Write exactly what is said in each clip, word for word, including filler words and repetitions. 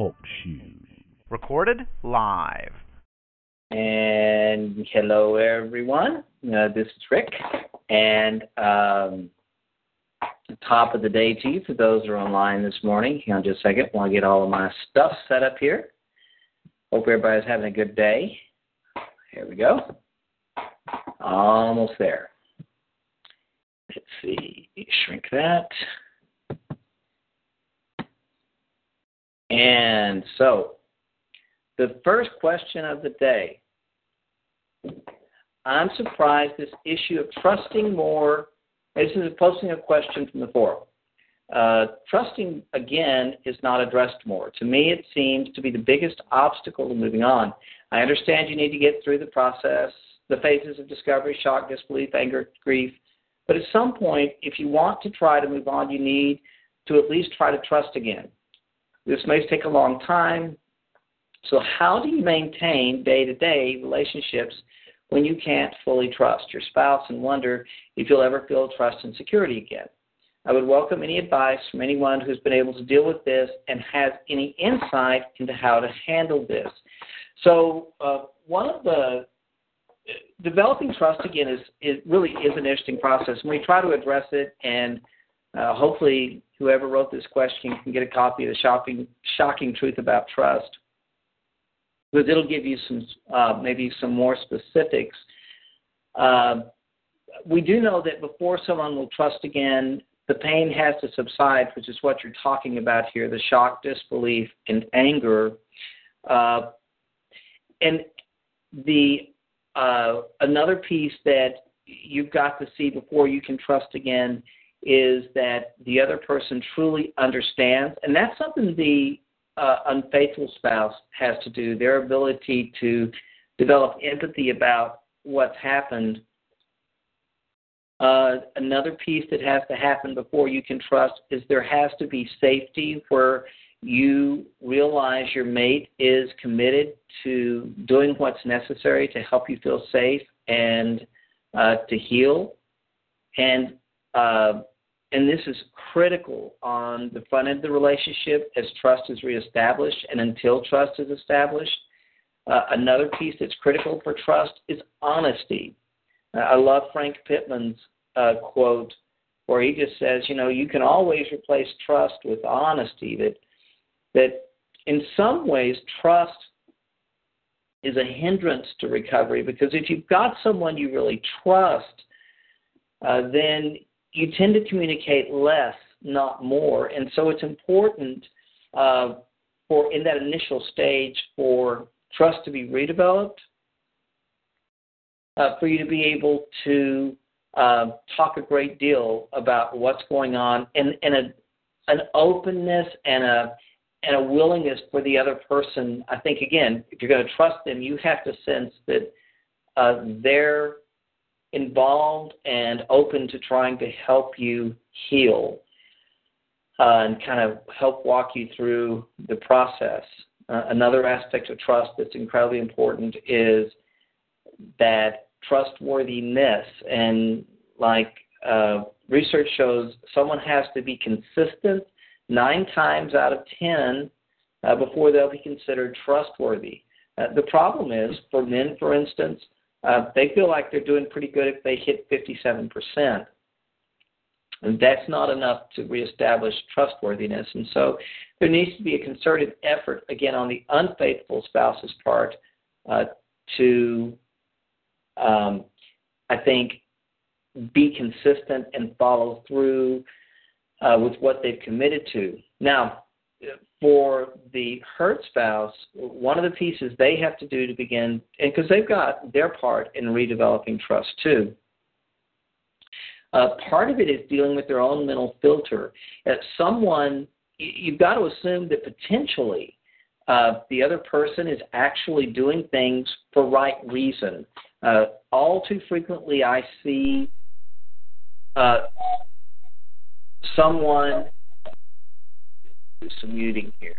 Talk Shoes. Recorded live. And hello, everyone. Uh, this is Rick. And um, top of the day to you for those who are online this morning. Hang on just a second while I get all of my stuff set up here. Hope everybody's having a good day. Here we go. Almost there. Let's see. Shrink that. And so, the first question of the day. I'm surprised this issue of trusting more. This is posting a question from the forum. Uh, trusting, again, is not addressed more. To me, it seems to be the biggest obstacle to moving on. I understand you need to get through the process, the phases of discovery, shock, disbelief, anger, grief. But at some point, if you want to try to move on, you need to at least try to trust again. This may take a long time. So how do you maintain day-to-day relationships when you can't fully trust your spouse and wonder if you'll ever feel trust and security again? I would welcome any advice from anyone who's been able to deal with this and has any insight into how to handle this. So uh, one of the developing trust, again, is, is really is an interesting process. And we try to address it, and uh, hopefully whoever wrote this question can get a copy of the shocking, shocking truth about trust, because it'll give you some uh, maybe some more specifics. Uh, we do know that before someone will trust again, the pain has to subside, which is what you're talking about here, the shock, disbelief, and anger. Uh, and the uh, another piece that you've got to see before you can trust again is that the other person truly understands, and that's something the uh, unfaithful spouse has to do, their ability to develop empathy about what's happened. Uh, another piece that has to happen before you can trust is there has to be safety, where you realize your mate is committed to doing what's necessary to help you feel safe and uh, to heal. And uh, and this is critical on the front end of the relationship as trust is reestablished and until trust is established. Uh, another piece that's critical for trust is honesty. Uh, I love Frank Pittman's uh, quote where he just says, you know, you can always replace trust with honesty, that that in some ways trust is a hindrance to recovery, because if you've got someone you really trust, uh, then you tend to communicate less, not more. And so it's important uh, for in that initial stage for trust to be redeveloped, uh, for you to be able to uh, talk a great deal about what's going on, and, and a, an openness and a and a willingness for the other person. I think, again, if you're going to trust them, you have to sense that uh, they're involved and open to trying to help you heal uh, and kind of help walk you through the process. Uh, another aspect of trust that's incredibly important is that trustworthiness. And like uh, research shows, someone has to be consistent nine times out of ten uh, before they'll be considered trustworthy. Uh, the problem is, for men, for instance, uh, they feel like they're doing pretty good if they hit fifty-seven percent. And that's not enough to reestablish trustworthiness. And so there needs to be a concerted effort, again, on the unfaithful spouse's part uh, to, um, I think, be consistent and follow through uh, with what they've committed to. Now, for the hurt spouse, one of the pieces they have to do to begin, and because they've got their part in redeveloping trust too, uh, part of it is dealing with their own mental filter. Uh, someone, you've got to assume that potentially uh, the other person is actually doing things for right reason. Uh, all too frequently I see uh, someone, do some muting here.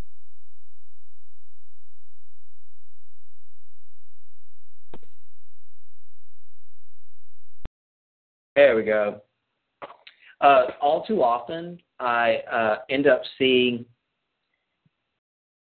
There we go. Uh, all too often, I uh, end up seeing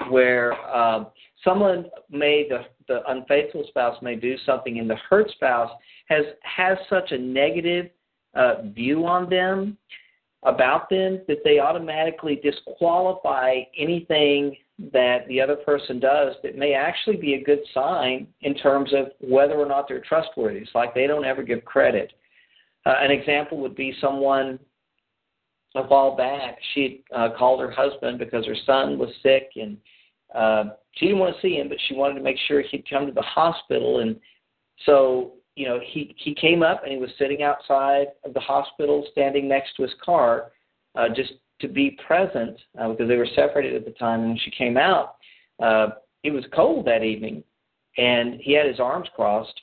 where uh, someone may, the, the unfaithful spouse may do something, and the hurt spouse has, has such a negative uh, view on them, about them, that they automatically disqualify anything that the other person does that may actually be a good sign in terms of whether or not they're trustworthy. It's like they don't ever give credit. Uh, an example would be someone a while back, she uh, called her husband because her son was sick, and uh, she didn't want to see him, but she wanted to make sure he'd come to the hospital. And so, you know, he, he came up and he was sitting outside of the hospital, standing next to his car, uh, just to be present uh, because they were separated at the time. And when she came out, uh, it was cold that evening, and he had his arms crossed,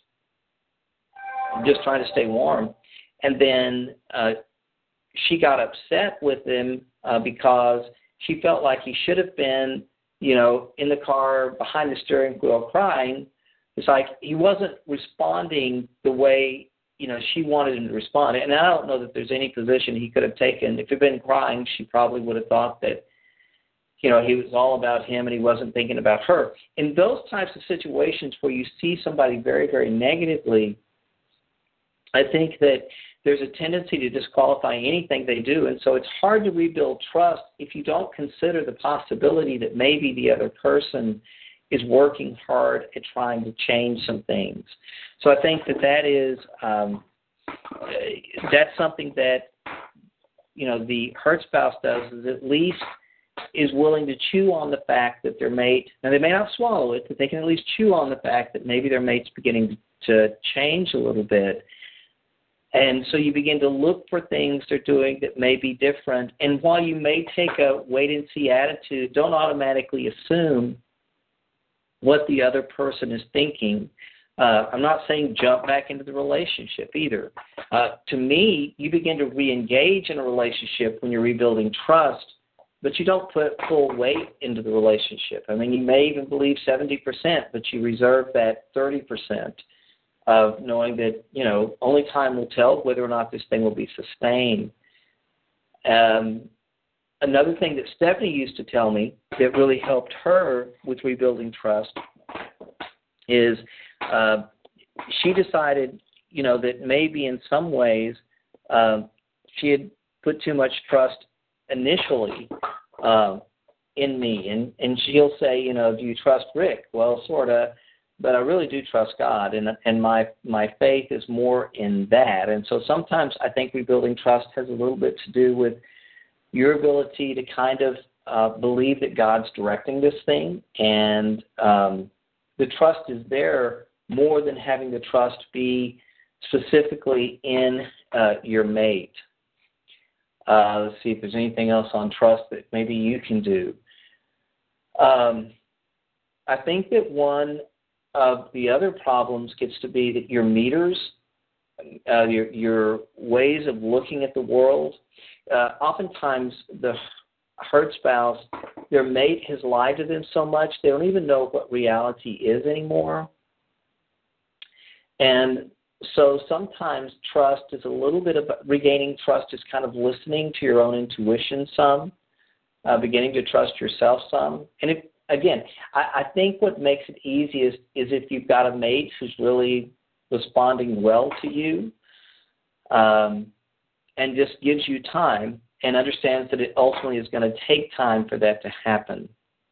just trying to stay warm. And then uh, she got upset with him uh, because she felt like he should have been, you know, in the car behind the steering wheel crying. It's like he wasn't responding the way, you know, she wanted him to respond. And I don't know that there's any position he could have taken. If he'd been crying, she probably would have thought that, you know, he was all about him and he wasn't thinking about her. In those types of situations where you see somebody very, very negatively, I think that there's a tendency to disqualify anything they do. And so it's hard to rebuild trust if you don't consider the possibility that maybe the other person is working hard at trying to change some things. So I think that that is, um, that's something that, you know, the hurt spouse does, is at least is willing to chew on the fact that their mate, now they may not swallow it, but they can at least chew on the fact that maybe their mate's beginning to change a little bit. And so you begin to look for things they're doing that may be different. And while you may take a wait-and-see attitude, don't automatically assume what the other person is thinking. Uh, I'm not saying jump back into the relationship either. Uh, to me, you begin to re-engage in a relationship when you're rebuilding trust, but you don't put full weight into the relationship. I mean, you may even believe seventy percent, but you reserve that thirty percent of knowing that, you know, only time will tell whether or not this thing will be sustained. Um, another thing that Stephanie used to tell me that really helped her with rebuilding trust is uh, she decided, you know, that maybe in some ways uh, she had put too much trust initially uh, in me. And, and she'll say, you know, do you trust Rick? Well, sort of. But I really do trust God, and and my my faith is more in that. And so sometimes I think rebuilding trust has a little bit to do with your ability to kind of uh, believe that God's directing this thing, and um, the trust is there more than having the trust be specifically in uh, your mate. Uh, let's see if there's anything else on trust that maybe you can do. Um, I think that one of the other problems gets to be that your meters, uh, your, your ways of looking at the world, uh, oftentimes the hurt spouse, their mate has lied to them so much they don't even know what reality is anymore. And so sometimes trust is a little bit of regaining trust is kind of listening to your own intuition some, uh, beginning to trust yourself some. And if Again, I, I think what makes it easiest is if you've got a mate who's really responding well to you um, and just gives you time and understands that it ultimately is going to take time for that to happen.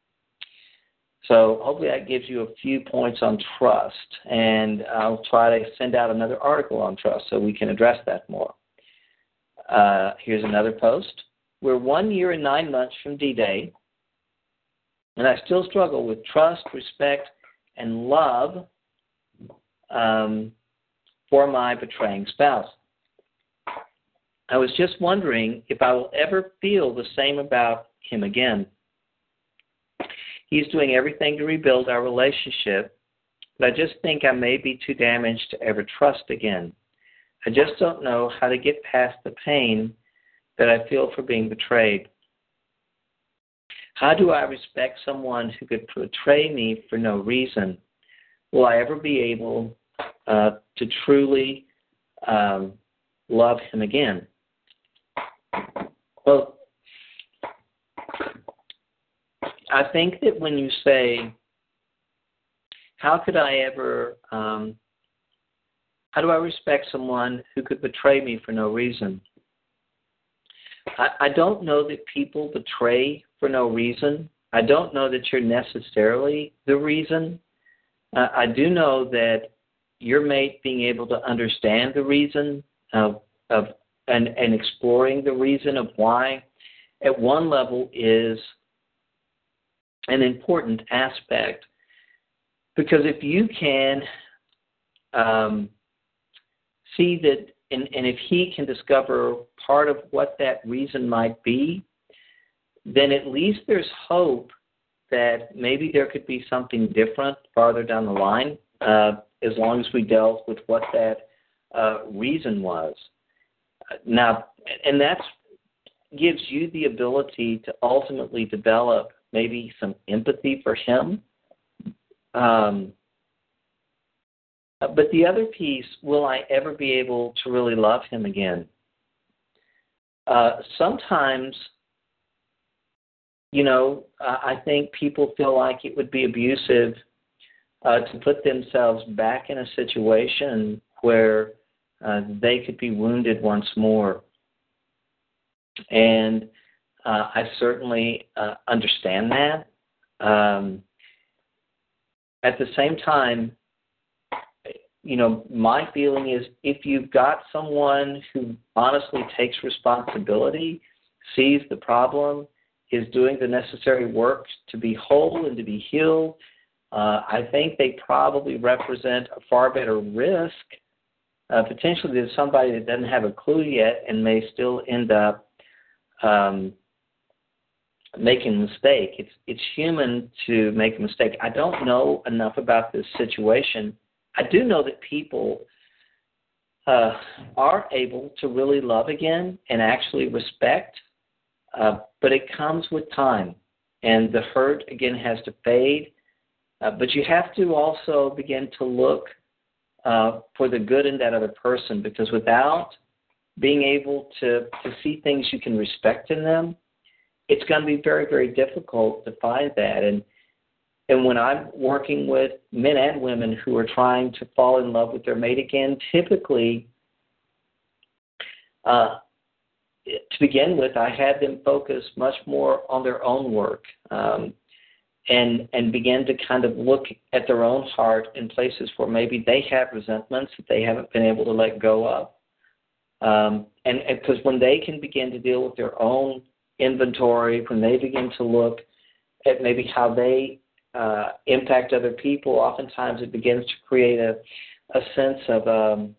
So hopefully that gives you a few points on trust, and I'll try to send out another article on trust so we can address that more. Uh, here's another post. We're one year and nine months from D-Day, and I still struggle with trust, respect, and love um, for my betraying spouse. I was just wondering if I will ever feel the same about him again. He's doing everything to rebuild our relationship, but I just think I may be too damaged to ever trust again. I just don't know how to get past the pain that I feel for being betrayed. How do I respect someone who could betray me for no reason? Will I ever be able uh, to truly um, love him again? Well, I think that when you say, how could I ever, um, how do I respect someone who could betray me for no reason? I, I don't know that people betray for no reason. I don't know that you're necessarily the reason. Uh, I do know that your mate being able to understand the reason of, of and, and exploring the reason of why at one level is an important aspect. Because if you can um, see that, and, and if he can discover part of what that reason might be, then at least there's hope that maybe there could be something different farther down the line, uh, as long as we dealt with what that uh, reason was. Now, and that gives you the ability to ultimately develop maybe some empathy for him. Um, but the other piece, will I ever be able to really love him again? Uh, sometimes, you know, uh, I think people feel like it would be abusive uh, to put themselves back in a situation where uh, they could be wounded once more. And uh, I certainly uh, understand that. Um, at the same time, you know, my feeling is if you've got someone who honestly takes responsibility, sees the problem, is doing the necessary work to be whole and to be healed, uh, I think they probably represent a far better risk, uh, potentially than somebody that doesn't have a clue yet and may still end up um, making a mistake. It's it's human to make a mistake. I don't know enough about this situation. I do know that people uh, are able to really love again and actually respect, uh, but it comes with time, and the hurt, again, has to fade. Uh, but you have to also begin to look uh, for the good in that other person, because without being able to, to see things you can respect in them, it's going to be very, very difficult to find that. And And when I'm working with men and women who are trying to fall in love with their mate again, typically, uh, to begin with, I have them focus much more on their own work um, and and begin to kind of look at their own heart in places where maybe they have resentments that they haven't been able to let go of. Um, and because when they can begin to deal with their own inventory, when they begin to look at maybe how they Uh, impact other people, oftentimes it begins to create a, a sense of, um,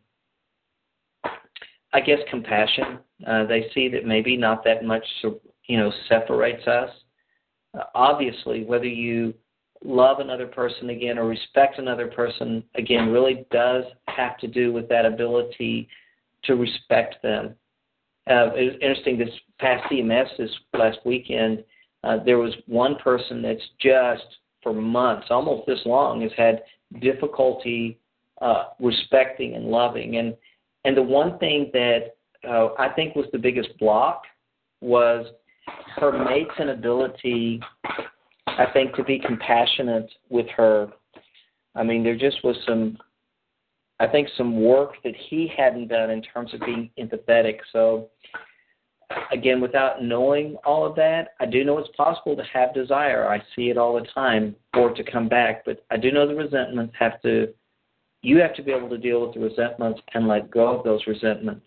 I guess, compassion. Uh, they see that maybe not that much, you know, separates us. Uh, obviously, whether you love another person again or respect another person again really does have to do with that ability to respect them. Uh, it was interesting, this past C M S this last weekend, uh, there was one person that's just for months, almost this long, has had difficulty uh, respecting and loving. And and the one thing that uh, I think was the biggest block was her mate's inability, I think, to be compassionate with her. I mean, there just was some, I think, some work that he hadn't done in terms of being empathetic. So, again, without knowing all of that, I do know it's possible to have desire. I see it all the time for it to come back. But I do know the resentments have to, you have to be able to deal with the resentments and let go of those resentments.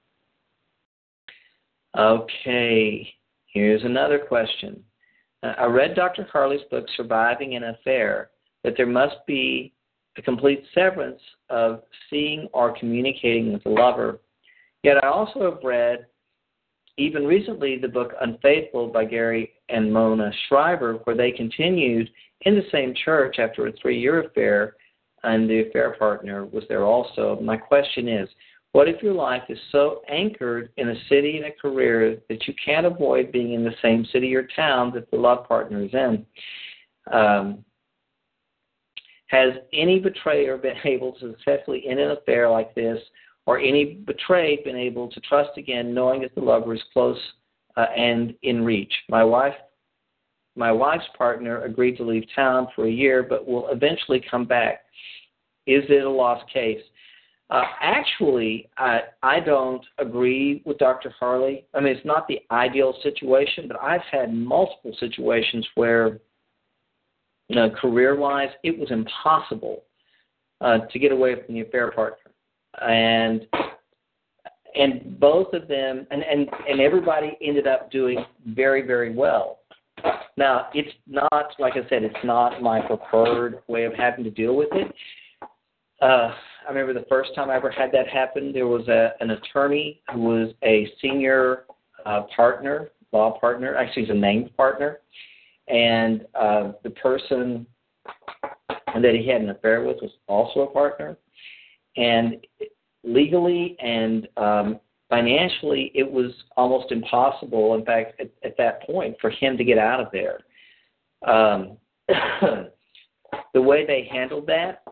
Okay, here's another question. Uh, I read Doctor Harley's book, Surviving an Affair, that there must be a complete severance of seeing or communicating with the lover. Yet I also have read, even recently, the book Unfaithful by Gary and Mona Shriver, where they continued in the same church after a three-year affair, and the affair partner was there also. My question is, what if your life is so anchored in a city and a career that you can't avoid being in the same city or town that the love partner is in? Um, has any betrayer been able to successfully end an affair like this, or any betrayed been able to trust again, knowing that the lover is close uh, and in reach? My wife my wife's partner agreed to leave town for a year, but will eventually come back. Is it a lost case? Uh, actually, I, I don't agree with Doctor Harley. I mean, it's not the ideal situation, but I've had multiple situations where, you know, career-wise, it was impossible uh, to get away from the affair partner. And and both of them, and, and, and everybody ended up doing very, very well. Now, it's not, like I said, it's not my preferred way of having to deal with it. Uh, I remember the first time I ever had that happen, there was a, an attorney who was a senior uh, partner, law partner, actually he's a named partner, and uh, the person that he had an affair with was also a partner. And legally and um, financially, it was almost impossible, in fact, at, at that point, for him to get out of there. Um, the way they handled that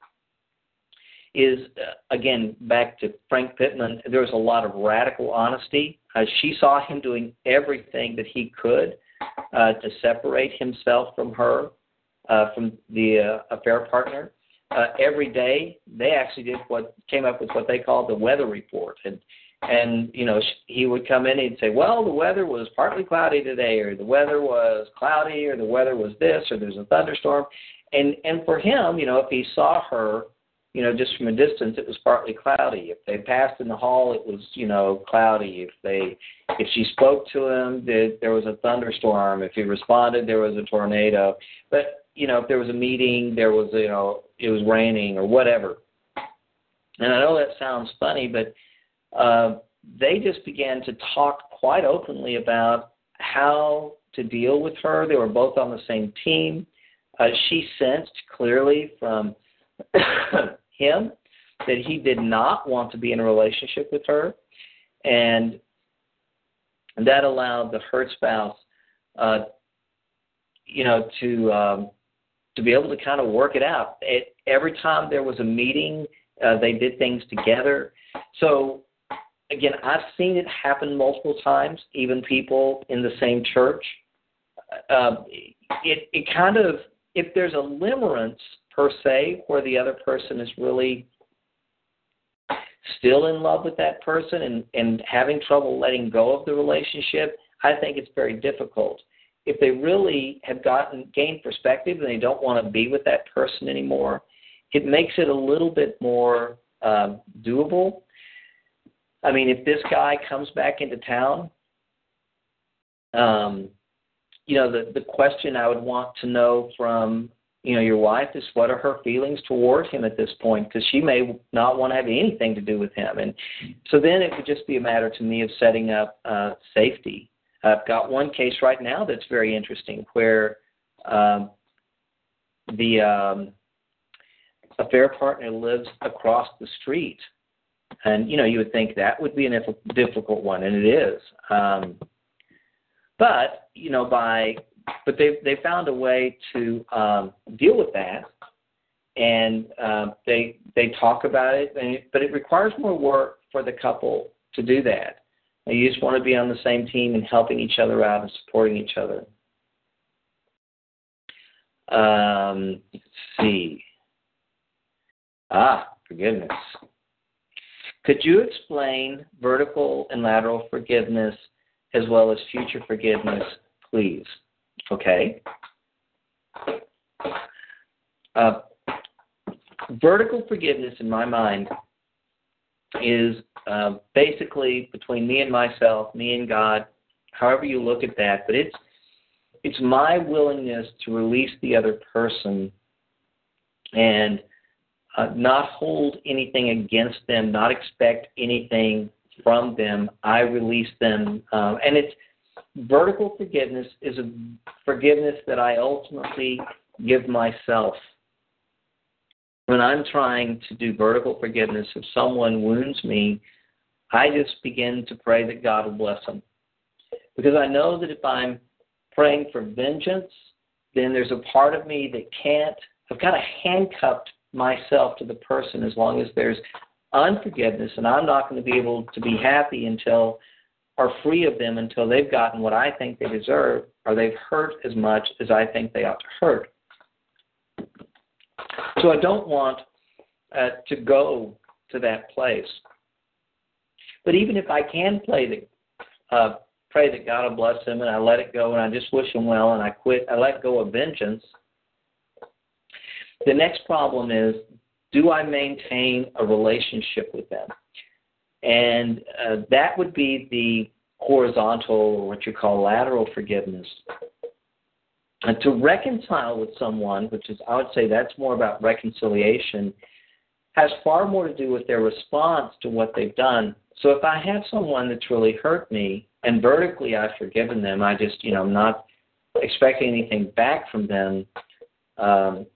is, uh, again, back to Frank Pittman, there was a lot of radical honesty. Uh, she saw him doing everything that he could uh, to separate himself from her, uh, from the uh, affair partner. Uh, every day, they actually did what came up with what they called the weather report, and and you know he would come in and he'd say, well, the weather was partly cloudy today, or the weather was cloudy, or the weather was this, or there's a thunderstorm, and and for him, you know, if he saw her, you know, just from a distance, it was partly cloudy. If they passed in the hall, it was, you know, cloudy. If they, if she spoke to him, there was a thunderstorm. If he responded, there was a tornado. But you know, if there was a meeting, there was, you know, it was raining or whatever. And I know that sounds funny, but uh, they just began to talk quite openly about how to deal with her. They were both on the same team. Uh, she sensed clearly from him that he did not want to be in a relationship with her, and that allowed the hurt spouse, uh, you know, to um, to be able to kind of work it out. It, every time there was a meeting, uh, they did things together. So, again, I've seen it happen multiple times, even people in the same church. Uh, it, it kind of, if there's a limerence, per se, where the other person is really still in love with that person and, and having trouble letting go of the relationship, I think it's very difficult. If they really have gotten gained perspective and they don't want to be with that person anymore, it makes it a little bit more um, doable. I mean, if this guy comes back into town, um, you know, the, the question I would want to know from, you know, your wife is, what are her feelings toward him at this point? Because she may not want to have anything to do with him. And so then it would just be a matter to me of setting up uh, safety. I've got one case right now that's very interesting where um, the um, affair partner lives across the street. And, you know, you would think that would be a difficult one, and it is. Um, but, you know, by but they they found a way to um, deal with that, and uh, they they talk about it, and it, but it requires more work for the couple to do that. You just want to be on the same team and helping each other out and supporting each other. Um, let's see. Ah, forgiveness. Could you explain vertical and lateral forgiveness as well as future forgiveness, please? Okay. Uh, vertical forgiveness, in my mind, is uh, basically between me and myself, me and God, however you look at that. But it's it's my willingness to release the other person and uh, not hold anything against them, not expect anything from them. I release them. Um, and it's vertical forgiveness is a forgiveness that I ultimately give myself. When I'm trying to do vertical forgiveness, if someone wounds me, I just begin to pray that God will bless them. Because I know that if I'm praying for vengeance, then there's a part of me that can't, I've kind of handcuffed myself to the person as long as there's unforgiveness, and I'm not going to be able to be happy until are free of them until they've gotten what I think they deserve, or they've hurt as much as I think they ought to hurt. So I don't want uh, to go to that place. But even if I can play the, uh, pray that God will bless them, and I let it go, and I just wish them well, and I quit, I let go of vengeance, the next problem is, do I maintain a relationship with them? And uh, that would be the horizontal, or what you call lateral forgiveness. And to reconcile with someone, which is, I would say that's more about reconciliation, has far more to do with their response to what they've done. So if I have someone that's really hurt me, and vertically I've forgiven them, I just, you know, I'm not expecting anything back from them, um,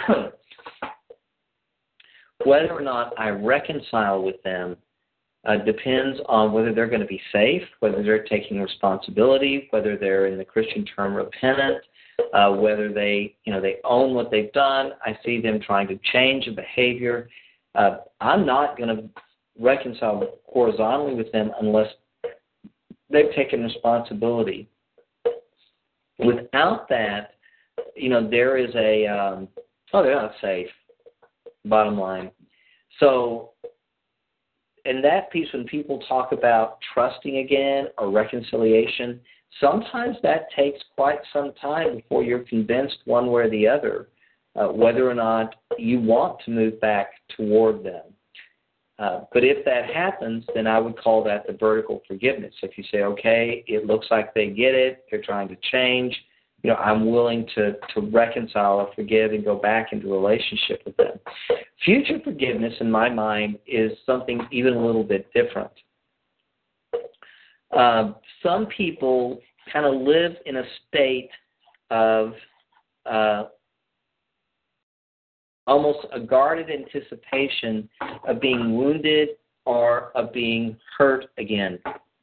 whether or not I reconcile with them uh, depends on whether they're going to be safe, whether they're taking responsibility, whether they're in the Christian term repentant, uh, whether they, you know, they own what they've done. I see them trying to change a behavior. Uh, I'm not going to reconcile horizontally with them unless they've taken responsibility. Without that, you know, there is a, um, oh, they're not safe, bottom line. So, in that piece, when people talk about trusting again or reconciliation, sometimes that takes quite some time before you're convinced one way or the other uh, whether or not you want to move back toward them. Uh, but if that happens, then I would call that the vertical forgiveness. If you say, okay, it looks like they get it, they're trying to change, you know, I'm willing to, to reconcile or forgive and go back into a relationship with them. Future forgiveness, in my mind, is something even a little bit different. Uh, some people kind of live in a state of uh, almost a guarded anticipation of being wounded or of being hurt again.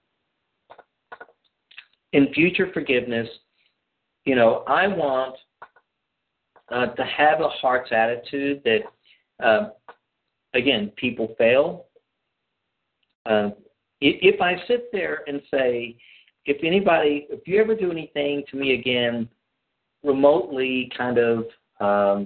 In future forgiveness, you know, I want uh, to have a heart's attitude that, uh, again, people fail. Uh, if, if I sit there and say, if anybody, if you ever do anything to me again, remotely kind of, um,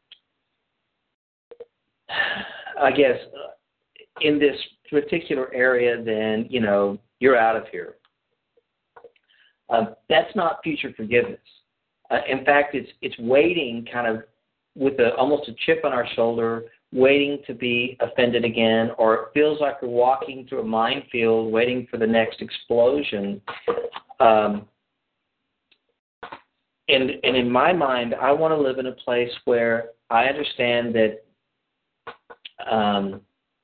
I guess, uh, in this particular area, then, you know, you're out of here. Uh, that's not future forgiveness. Uh, in fact, it's it's waiting kind of with a, almost a chip on our shoulder, waiting to be offended again, or it feels like we're walking through a minefield waiting for the next explosion. Um, and, and in my mind, I want to live in a place where I understand that Um,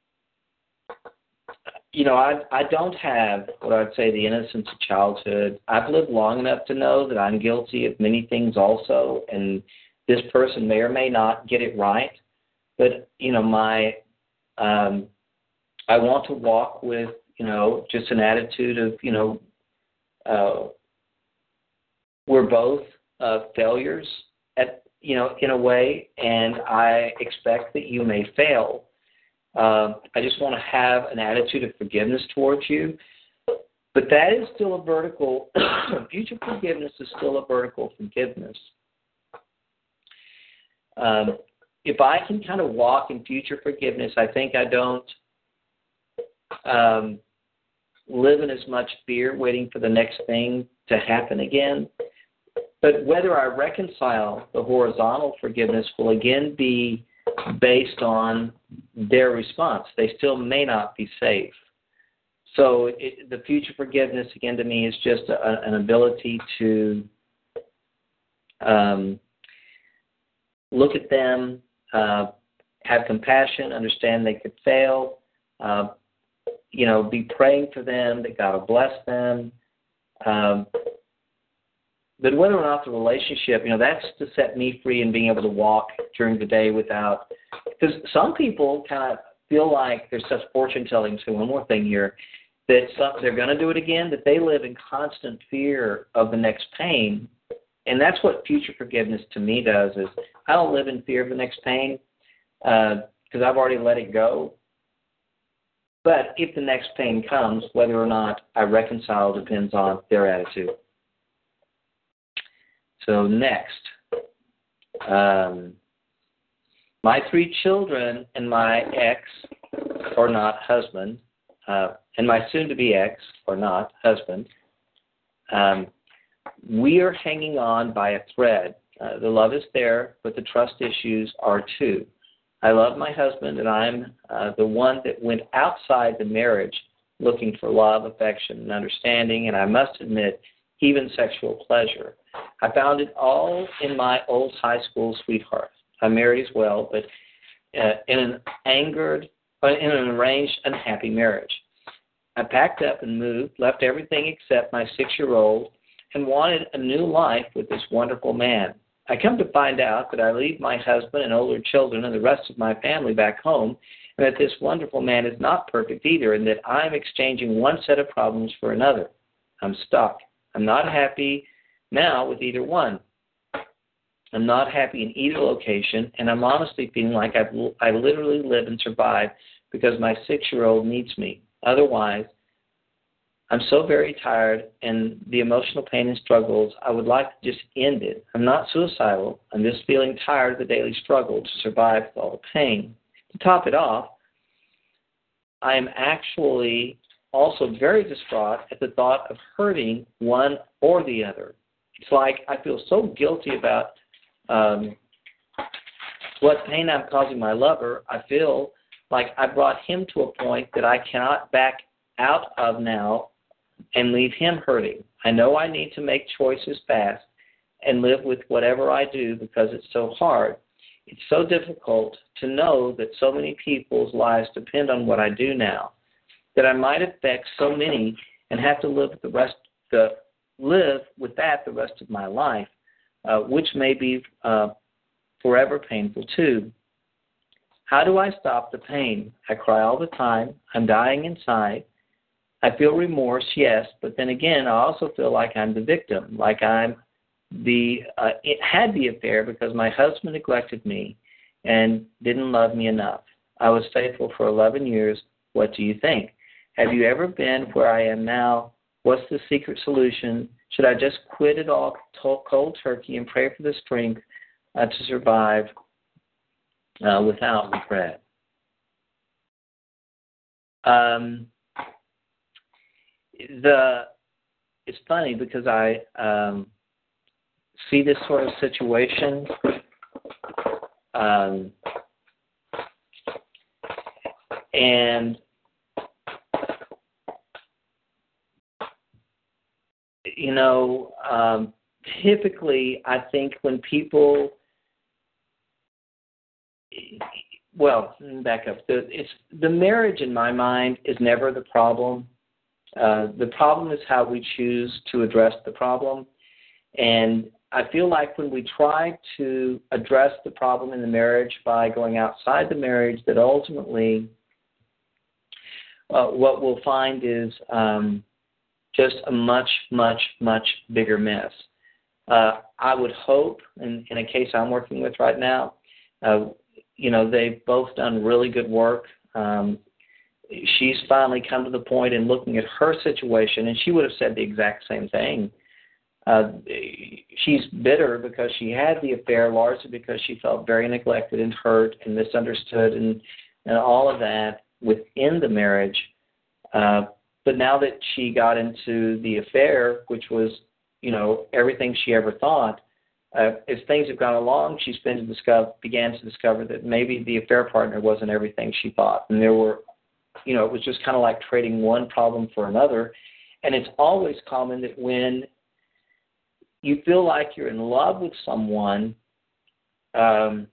you know, I I don't have what I'd say the innocence of childhood. I've lived long enough to know that I'm guilty of many things also, and this person may or may not get it right. But, you know, my um, I want to walk with, you know, just an attitude of, you know, uh, we're both uh, failures at, you know, in a way, and I expect that you may fail. Uh, I just want to have an attitude of forgiveness towards you. But that is still a vertical, future forgiveness is still a vertical forgiveness. Um, if I can kind of walk in future forgiveness, I think I don't um, live in as much fear waiting for the next thing to happen again. But whether I reconcile the horizontal forgiveness will again be based on their response. They still may not be safe. So it, the future forgiveness, again, to me, is just a, an ability to um, look at them, uh, have compassion, understand they could fail, uh, you know, be praying for them, that God will bless them. Um, But whether or not the relationship, you know, that's to set me free and being able to walk during the day without, because some people kind of feel like there's such fortune telling. So one more thing here, that some, they're going to do it again, that they live in constant fear of the next pain. And that's what future forgiveness to me does, is I don't live in fear of the next pain because uh, I've already let it go. But if the next pain comes, whether or not I reconcile depends on their attitude. So next, um, my three children and my ex, or not, husband, uh, and my soon-to-be ex, or not, husband, um, we are hanging on by a thread. Uh, the love is there, but the trust issues are too. I love my husband, and I'm uh, the one that went outside the marriage looking for love, affection, and understanding, and I must admit, even sexual pleasure. I found it all in my old high school sweetheart. I married as well, but uh, in an angered, uh, in an arranged, unhappy marriage. I packed up and moved, left everything except my six-year-old, and wanted a new life with this wonderful man. I come to find out that I leave my husband and older children and the rest of my family back home, and that this wonderful man is not perfect either, and that I'm exchanging one set of problems for another. I'm stuck. I'm not happy now with either one. I'm not happy in either location, and I'm honestly feeling like I've, I literally live and survive because my six-year-old needs me. Otherwise, I'm so very tired, and the emotional pain and struggles, I would like to just end it. I'm not suicidal. I'm just feeling tired of the daily struggle to survive with all the pain. To top it off, I am actually also very distraught at the thought of hurting one or the other. It's like I feel so guilty about um, what pain I'm causing my lover. I feel like I brought him to a point that I cannot back out of now and leave him hurting. I know I need to make choices fast and live with whatever I do because it's so hard. It's so difficult to know that so many people's lives depend on what I do now, that I might affect so many and have to live with the rest the live with that the rest of my life, uh, which may be uh, forever painful too. How do I stop the pain? I cry all the time. I'm dying inside. I feel remorse, yes, but then again, I also feel like I'm the victim, like I'm the uh, it had the affair because my husband neglected me and didn't love me enough. I was faithful for eleven years. What do you think? Have you ever been where I am now? What's the secret solution? Should I just quit it all cold turkey and pray for the strength uh, to survive uh, without regret? Um, the it's funny because I um, see this sort of situation um, and you know um, typically I think when people well back up the it's the marriage in my mind is never the problem. Uh, the problem is how we choose to address the problem. And I feel like when we try to address the problem in the marriage by going outside the marriage, that ultimately uh, what we'll find is um, just a much, much, much bigger mess. Uh, I would hope, in, in a case I'm working with right now, uh, you know, they've both done really good work. Um, she's finally come to the point in looking at her situation, and she would have said the exact same thing. Uh, she's bitter because she had the affair, largely because she felt very neglected and hurt and misunderstood and, and all of that within the marriage. Uh, but now that she got into the affair, which was, you know, everything she ever thought, uh, as things have gone along, she's been to discover, began to discover that maybe the affair partner wasn't everything she thought. And there were, you know, it was just kind of like trading one problem for another. And it's always common that when you feel like you're in love with someone, um,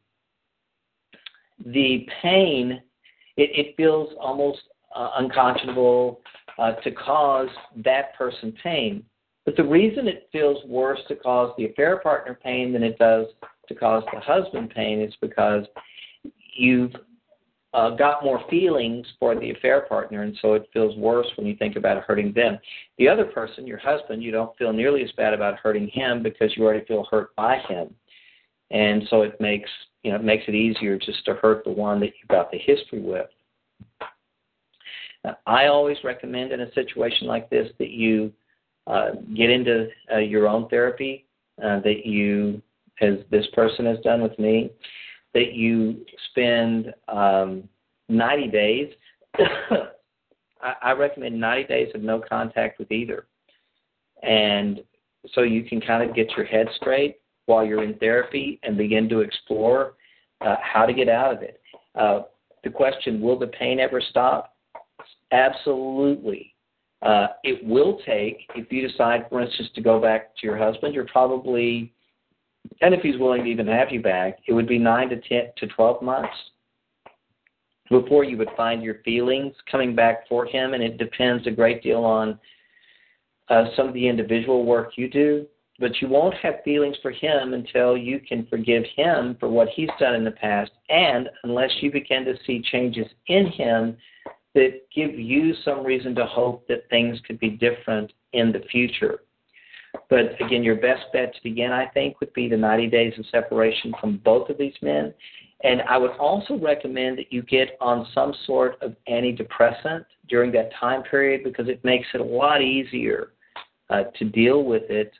the pain, it, it feels almost uh, unconscionable uh, to cause that person pain. But the reason it feels worse to cause the affair partner pain than it does to cause the husband pain is because you've uh, got more feelings for the affair partner, and so it feels worse when you think about hurting them. The other person, your husband, you don't feel nearly as bad about hurting him because you already feel hurt by him. And so it makes, you know, it makes it easier just to hurt the one that you've got the history with. Now, I always recommend in a situation like this that you uh, get into uh, your own therapy, uh, that you, as this person has done with me, that you spend um, ninety days. I, I recommend ninety days of no contact with either. And so you can kind of get your head straight while you're in therapy and begin to explore uh, how to get out of it. Uh, the question, will the pain ever stop? Absolutely. Uh, it will take, if you decide, for instance, to go back to your husband, you're probably, and if he's willing to even have you back, it would be nine to ten to twelve months before you would find your feelings coming back for him, and it depends a great deal on uh, some of the individual work you do. But you won't have feelings for him until you can forgive him for what he's done in the past, and unless you begin to see changes in him that give you some reason to hope that things could be different in the future. But again, your best bet to begin, I think, would be the ninety days of separation from both of these men. And I would also recommend that you get on some sort of antidepressant during that time period, because it makes it a lot easier uh, to deal with it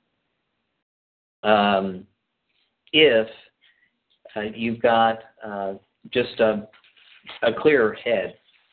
um, if uh, you've got uh, just a, a clearer head.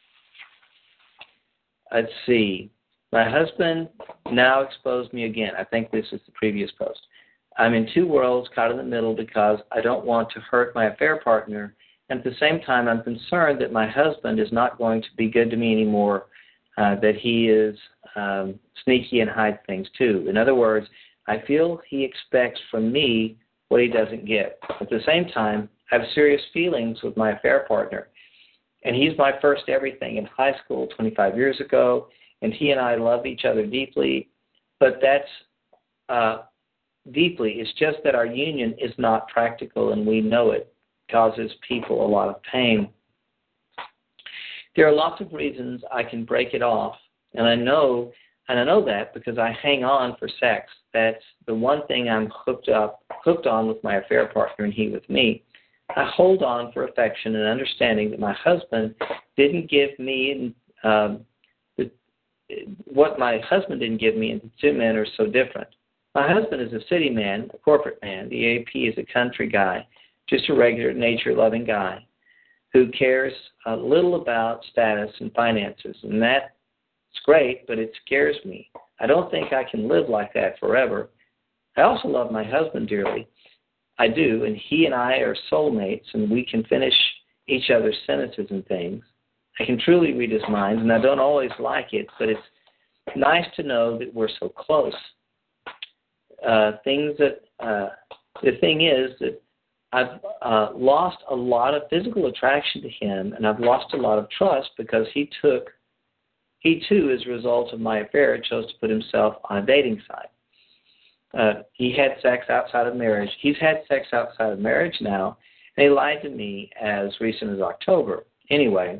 Let's see. My husband now exposed me again. I think this is the previous post. I'm in two worlds, caught in the middle, because I don't want to hurt my affair partner, and at the same time I'm concerned that my husband is not going to be good to me anymore, uh, that he is um, sneaky and hides things too. In other words, I feel he expects from me what he doesn't get. At the same time, I have serious feelings with my affair partner, and he's my first everything in high school twenty-five years ago, and he and I love each other deeply, but that's uh, deeply. It's just that our union is not practical, and we know it causes people a lot of pain. There are lots of reasons I can break it off, and I know, and I know that because I hang on for sex. That's the one thing I'm hooked up, hooked on with my affair partner, and he with me. I hold on for affection and understanding that my husband didn't give me um, the, what my husband didn't give me, and the two men are so different. My husband is a city man, a corporate man. The A P is a country guy, just a regular nature-loving guy who cares a little about status and finances, and that's great, but it scares me. I don't think I can live like that forever. I also love my husband dearly. I do, and he and I are soulmates, and we can finish each other's sentences and things. I can truly read his mind, and I don't always like it, but it's nice to know that we're so close. Uh, things that uh, the thing is that I've uh, lost a lot of physical attraction to him, and I've lost a lot of trust because he took, he too, as a result of my affair, chose to put himself on a dating site. Uh, he had sex outside of marriage. He's had sex outside of marriage now, and he lied to me as recent as October. Anyway,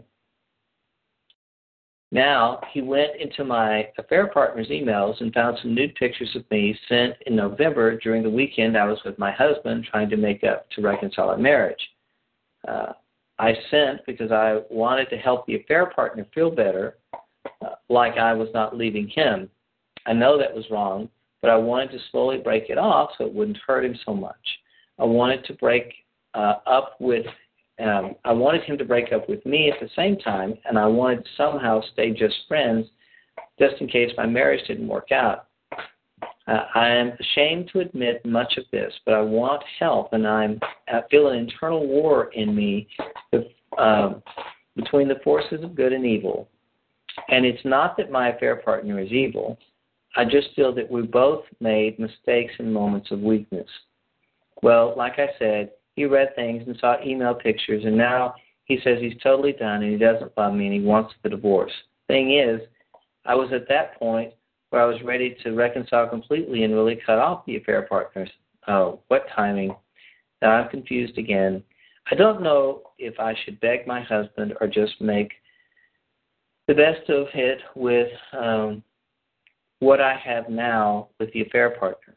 now he went into my affair partner's emails and found some nude pictures of me sent in November during the weekend I was with my husband trying to make up to reconcile our marriage. Uh, I sent because I wanted to help the affair partner feel better, uh, like I was not leaving him. I know that was wrong, but I wanted to slowly break it off so it wouldn't hurt him so much. I wanted to break uh, up with, um, I wanted him to break up with me at the same time, and I wanted to somehow stay just friends, just in case my marriage didn't work out. Uh, I am ashamed to admit much of this, but I want help, and I'm, I feel an internal war in me with, um, between the forces of good and evil. And it's not that my affair partner is evil. I just feel that we both made mistakes in moments of weakness. Well, like I said, he read things and saw email pictures, and now he says he's totally done and he doesn't love me and he wants the divorce. Thing is, I was at that point where I was ready to reconcile completely and really cut off the affair partners. Oh, what timing. Now I'm confused again. I don't know if I should beg my husband or just make the best of it with um, what I have now with the affair partner.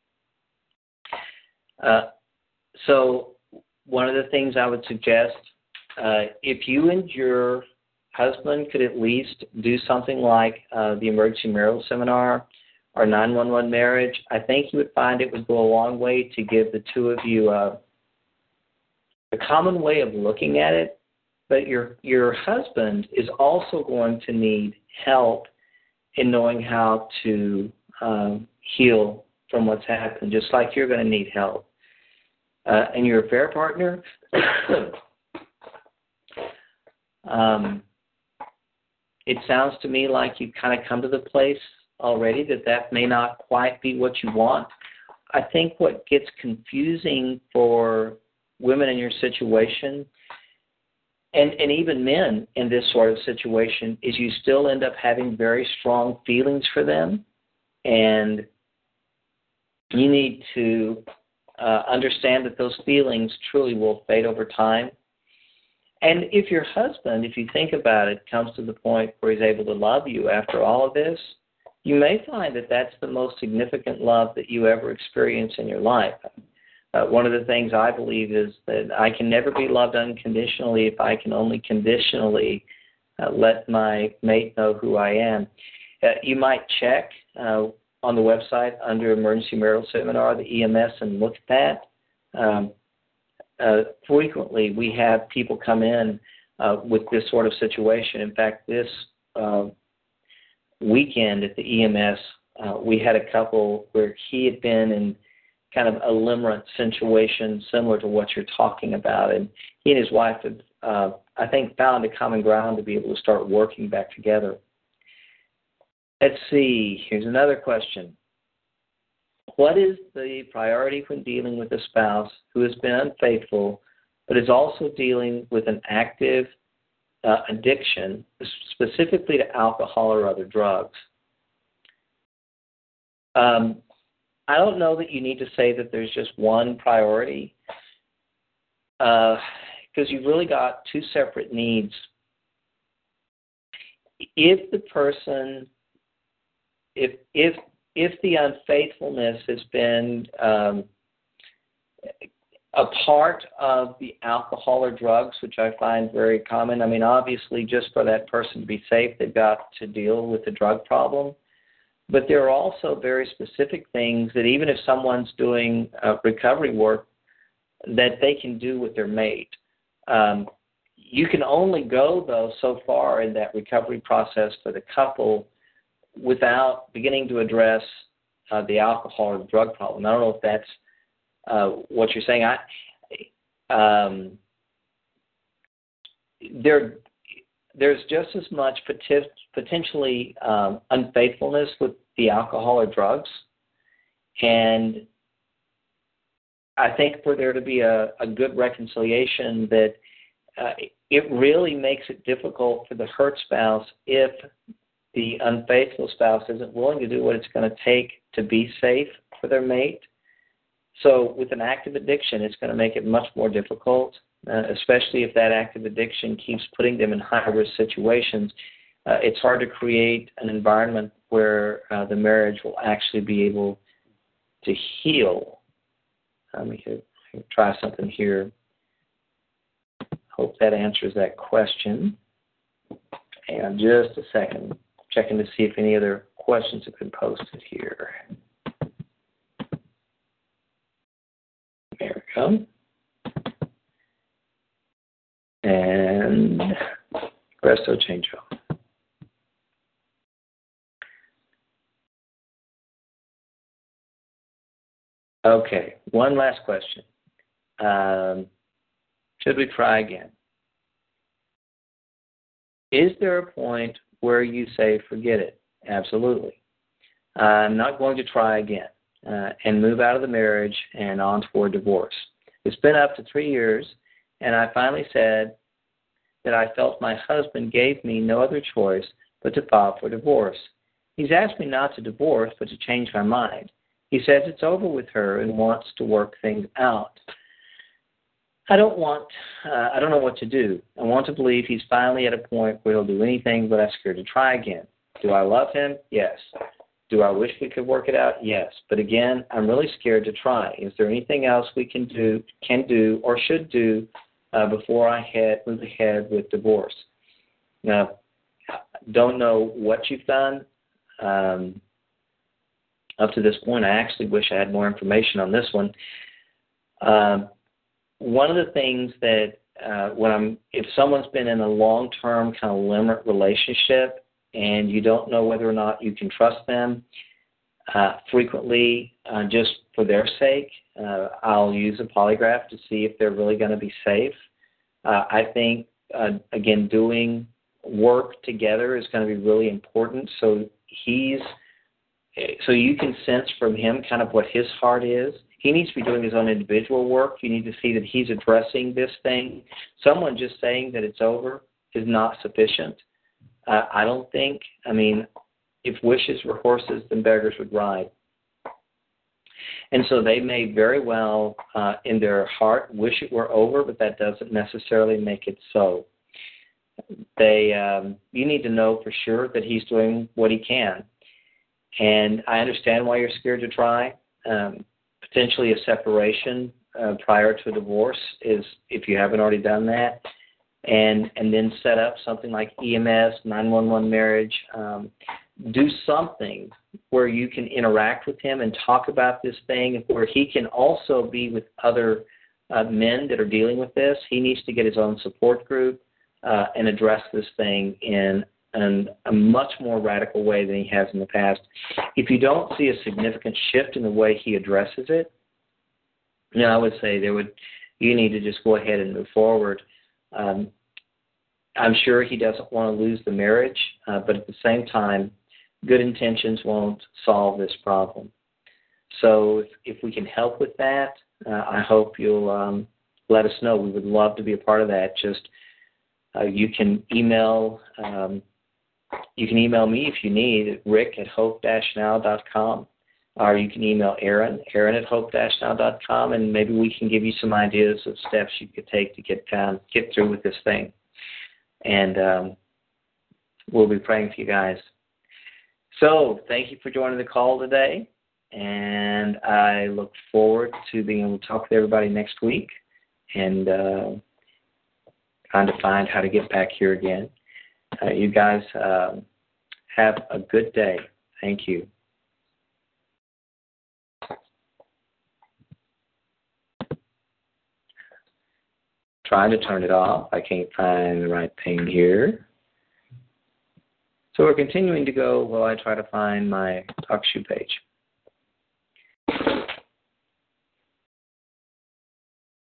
Uh, so one of the things I would suggest, uh, if you endure husband could at least do something like uh, the Emergency Marital Seminar or nine one one Marriage, I think you would find it would go a long way to give the two of you uh, a common way of looking at it. But your your husband is also going to need help in knowing how to um, heal from what's happened, just like you're going to need help. Uh, and your affair partner, um, it sounds to me like you've kind of come to the place already that that may not quite be what you want. I think what gets confusing for women in your situation, and, and even men in this sort of situation, is you still end up having very strong feelings for them, and you need to uh, understand that those feelings truly will fade over time. And if your husband, if you think about it, comes to the point where he's able to love you after all of this, you may find that that's the most significant love that you ever experience in your life. Uh, one of the things I believe is that I can never be loved unconditionally if I can only conditionally uh, let my mate know who I am. Uh, you might check uh, on the website under Emergency Marital Seminar, the E M S, and look at that. Um, uh, frequently, we have people come in uh, with this sort of situation. In fact, this uh, weekend at the E M S, uh, we had a couple where he had been in kind of a limerent situation similar to what you're talking about, and he and his wife had, uh, I think, found a common ground to be able to start working back together. Let's see. Here's another question. What is the priority when dealing with a spouse who has been unfaithful but is also dealing with an active uh, addiction, specifically to alcohol or other drugs? Um, I don't know that you need to say that there's just one priority, because uh, you've really got two separate needs. If the person, if if if the unfaithfulness has been um, a part of the alcohol or drugs, which I find very common. I mean, obviously, just for that person to be safe, they've got to deal with the drug problem. But there are also very specific things that even if someone's doing uh, recovery work, that they can do with their mate. Um, you can only go, though, so far in that recovery process for the couple without beginning to address uh, the alcohol or the drug problem. I don't know if that's uh, what you're saying. I, um, there, there's just as much poten- potentially um, unfaithfulness with the alcohol or drugs, and I think for there to be a, a good reconciliation, that uh, it really makes it difficult for the hurt spouse if the unfaithful spouse isn't willing to do what it's going to take to be safe for their mate. So with an active addiction, it's going to make it much more difficult, uh, especially if that active addiction keeps putting them in high-risk situations. Uh, it's hard to create an environment where uh, the marriage will actually be able to heal. Let me try something here. Hope that answers that question. Hang on just a second. Checking to see if any other questions have been posted here. There we go. And presto changeo. Okay, one last question. Um, should we try again? Is there a point where you say, forget it? Absolutely. I'm not going to try again, uh, and move out of the marriage and on toward divorce. It's been up to three years, and I finally said that I felt my husband gave me no other choice but to file for divorce. He's asked me not to divorce, but to change my mind. He says it's over with her and wants to work things out. I don't want, uh, I don't know what to do. I want to believe he's finally at a point where he'll do anything, but I'm scared to try again. Do I love him? Yes. Do I wish we could work it out? Yes. But again, I'm really scared to try. Is there anything else we can do, can do, or should do uh, before I head, move ahead with divorce? Now, don't know what you've done um, up to this point. I actually wish I had more information on this one. Um, one of the things that uh, when I'm, if someone's been in a long-term kind of limit relationship and you don't know whether or not you can trust them, uh, frequently, uh, just for their sake, uh, I'll use a polygraph to see if they're really going to be safe. Uh, I think, uh, again, doing work together is going to be really important. So he's, so you can sense from him kind of what his heart is. He needs to be doing his own individual work. You need to see that he's addressing this thing. Someone just saying that it's over is not sufficient. Uh, I don't think, I mean, if wishes were horses, then beggars would ride. And so they may very well, uh, in their heart, wish it were over, but that doesn't necessarily make it so. They, um, you need to know for sure that he's doing what he can. And I understand why you're scared to try. Um, potentially a separation uh, prior to a divorce is, if you haven't already done that, and and then set up something like E M S, nine one one marriage. Um, do something where you can interact with him and talk about this thing, where he can also be with other uh, men that are dealing with this. He needs to get his own support group uh, and address this thing in an, a much more radical way than he has in the past. If you don't see a significant shift in the way he addresses it, you know, I would say there would you need to just go ahead and move forward. Um, I'm sure he doesn't want to lose the marriage, uh, but at the same time, good intentions won't solve this problem. So if, if we can help with that, uh, I hope you'll um, let us know. We would love to be a part of that. Just uh, you can email um, you can email me if you need at rick at hope dash now dot com, or you can email Aaron, Aaron at hope dash now dot com, and maybe we can give you some ideas of steps you could take to get down, get through with this thing. And um, we'll be praying for you guys. So thank you for joining the call today, and I look forward to being able to talk with everybody next week and uh, trying to find how to get back here again. Uh, you guys um, have a good day. Thank you. Trying to turn it off. I can't find the right thing here. So we're continuing to go while I try to find my TalkShoe page.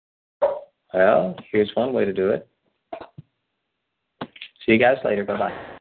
Well, here's one way to do it. See you guys later. Bye-bye.